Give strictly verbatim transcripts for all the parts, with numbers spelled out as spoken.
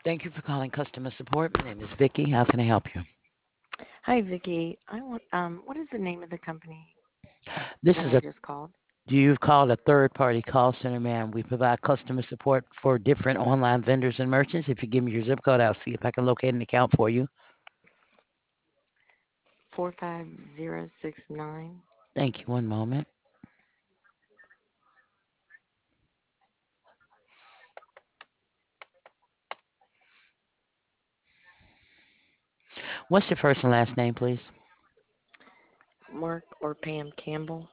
Thank you for calling customer support. My name is Vicky. How can I help you? Hi, Vicky. I want um, what is the name of the company This that is I a just called? You've called a third party call center, ma'am. We provide customer support for different online vendors and merchants. If you give me your zip code, I'll see if I can locate an account for you. Four five zero six nine. Thank you. One moment. What's your first and last name, please? Mark or Pam Campbell.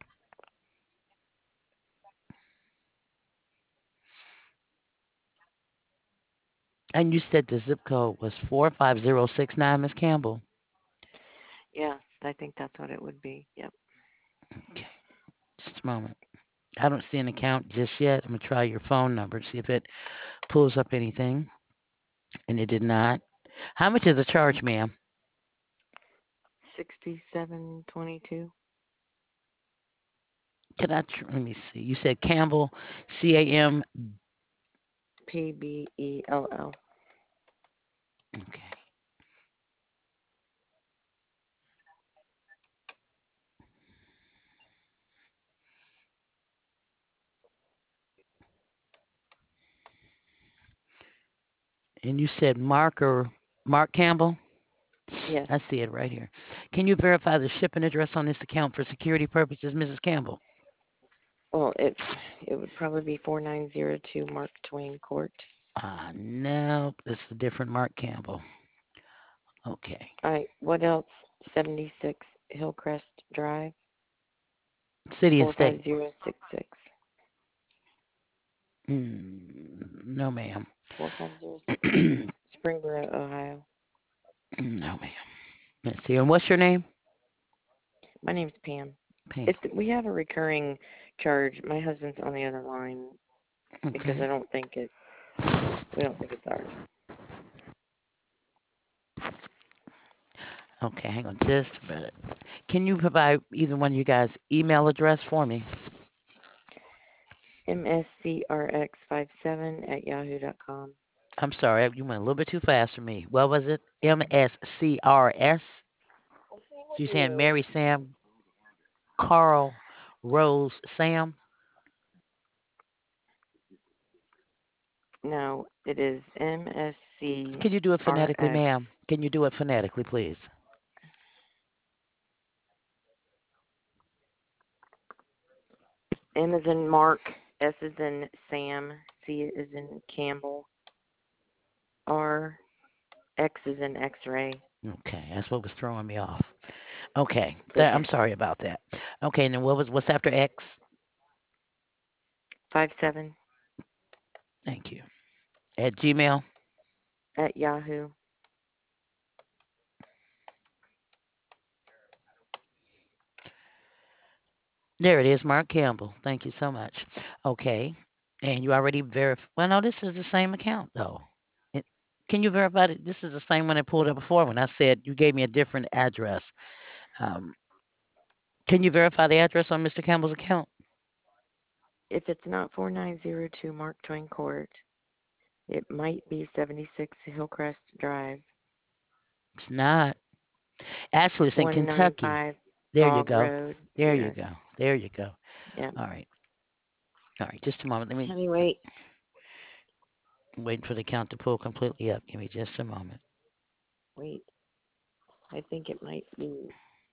And you said the zip code was four five zero six nine, Miss Campbell. Yes, I think that's what it would be. Yep. Okay, just a moment. I don't see an account just yet. I'm going to try your phone number to see if it pulls up anything. And it did not. How much is the charge, ma'am? Sixty-seven twenty-two. Can I, tr- let me see. You said Campbell, C A M. P B E L L. Okay. And you said Mark or Mark Campbell? Yes. I see it right here. Can you verify the shipping address on this account for security purposes, Missus Campbell? Well, it it would probably be four nine zero two Mark Twain Court. Ah, no, this is a different Mark Campbell. Okay. All right. What else? Seventy-six Hillcrest Drive. City and Four five state. zero six six. Mm, no, ma'am. Four five zero six six. no, Springboro, Ohio. ma'am. Let's see. And what's your name? My name's Pam. Pam. It's we have a recurring charge. My husband's on the other line because I Okay. don't think it we don't think it's ours. Okay, hang on just a minute. Can you provide either one of you guys' email address for me? M S C R X five seven at yahoo dot com. I'm sorry, you went a little bit too fast for me. What was it? M S C R S? So you saying Mary Sam, Carl, Rose, Sam? No, it is M S C Can you do it R phonetically, X. ma'am? Can you do it phonetically, please? M is in Mark, S is in Sam, C is in Campbell, R, X is in X-ray. Okay, that's what was throwing me off. Okay, It's that, I'm okay. sorry about that. Okay, and then what was what's after X? Five seven Thank you. At Gmail. at Yahoo. There it is, Mark Campbell. Thank you so much. Okay, and you already verified. Well, no, this is the same account though. It, can you verify that this is the same one I pulled up before when I said you gave me a different address? Um, can you verify the address on Mister Campbell's account? If it's not four nine zero two Mark Twain Court, it might be seventy-six Hillcrest Drive, It's not. Actually, it's in Kentucky. one ninety-five There you Bog go. Road. There you Yes. go. There you go. Yeah. All right. All right. Just a moment. Let me. Honey, wait. I'm waiting for the count to pull completely up. Give me just a moment. Wait. I think it might be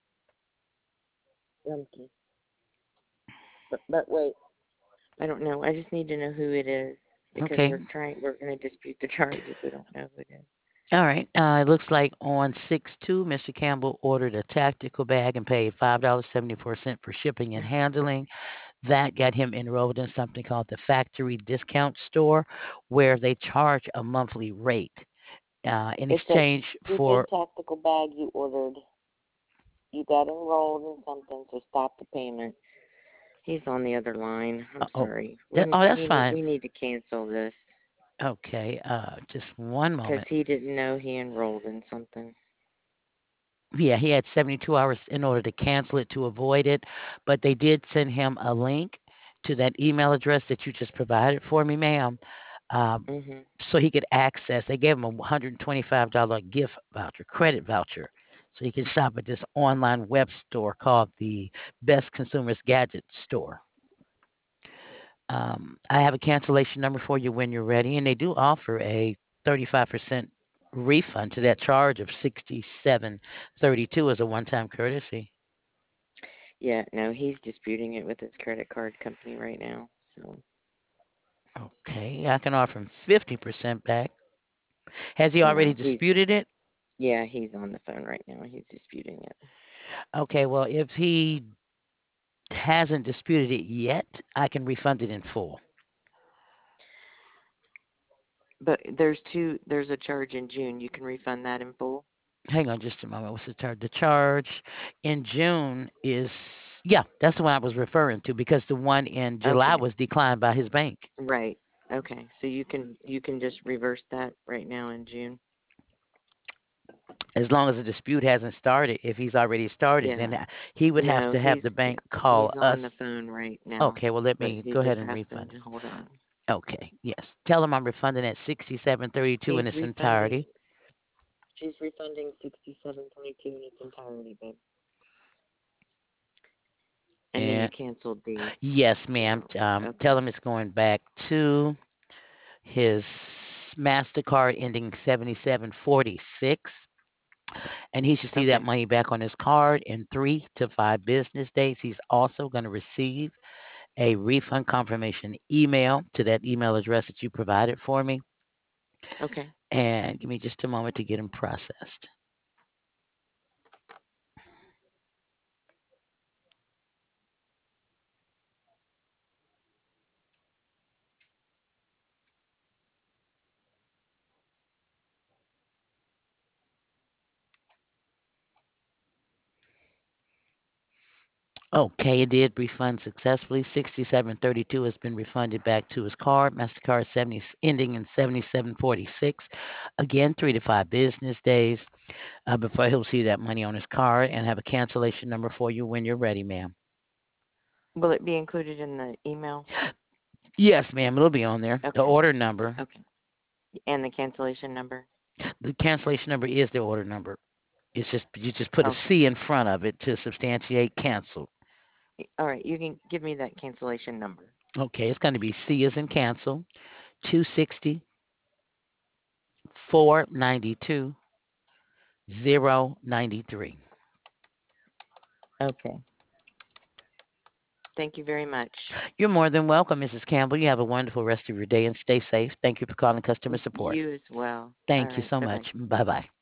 Rumpke. But, but wait. I don't know. I just need to know who it is because Okay. we're trying. We're going to dispute the charge if we don't know who it is. All right. Uh, it looks like on six two, Mister Campbell ordered a tactical bag and paid five dollars and seventy-four cents for shipping and handling. That got him enrolled in something called the Factory Discount Store, where they charge a monthly rate uh, in It's a exchange stupid for. tactical bag you ordered. You got enrolled in something, so stop the payment. He's on the other line. I'm Uh, oh, sorry. that, We oh, that's we need fine. we need to cancel this Okay. Uh, just one because moment. he didn't know he enrolled in something. Yeah, he had seventy-two hours in order to cancel it to avoid it, but they did send him a link to that email address that you just provided for me, ma'am. Um, Mhm. so he could access. They gave him a one hundred twenty-five dollars gift voucher, credit voucher, so he can shop at this online web store called the Best Consumers Gadget Store. Um, I have a cancellation number for you when you're ready, and they do offer a thirty-five percent refund to that charge of sixty-seven thirty-two as a one-time courtesy. Yeah, no, he's disputing it with his credit card company right now. So, Okay, I can offer him fifty percent back. Has he already no, he's disputed it? yeah, he's on the phone right now. He's disputing it. Okay, well, if he hasn't disputed it yet, I can refund it in full. But there's two there's a charge in June. You can refund that in full. Hang on just a moment. What's the charge? The charge in June is, yeah, that's the one I was referring to because the one in July Okay. was declined by his bank. Right. Okay. So you can you can just reverse that right now in June. As long as the dispute hasn't started. If he's already started, then Yeah. uh, he would have No, to have the he's bank call he's on the us. phone right now, Okay, well, let but me he go ahead just and has to refund it. hold on. Okay, yes. Tell him I'm refunding at sixty-seven thirty-two in She's its refunding entirety. she's refunding sixty-seven twenty-two in its entirety, babe. And then you And canceled the yes, ma'am. account. Um, tell Okay. him it's going back to his MasterCard ending seventy-seven forty-six. And he should see that Okay. money back on his card in three to five business days. He's also going to receive a refund confirmation email to that email address that you provided for me. Okay. And give me just a moment to get him processed. Okay, it did refund successfully. sixty-seven thirty-two has been refunded back to his card. MasterCard seventy ending in seventy-seven forty-six. Again, three to five business days uh, before he'll see that money on his card and have a cancellation number for you when you're ready, ma'am. Will it be included in the email? Yes, ma'am, it'll be on there. The Okay. order number. Okay. And the cancellation number? The cancellation number is the order number. It's just you just put a Okay. C in front of it to substantiate cancel. All right. You can give me that cancellation number. Okay, it's going to be C as in cancel, two sixty, four ninety-two, zero ninety-three. Okay. Thank you very much. You're more than welcome, Missus Campbell. You have a wonderful rest of your day and stay safe. Thank you for calling customer support. You as well. All Thank you right. so Bye bye. much. Bye bye.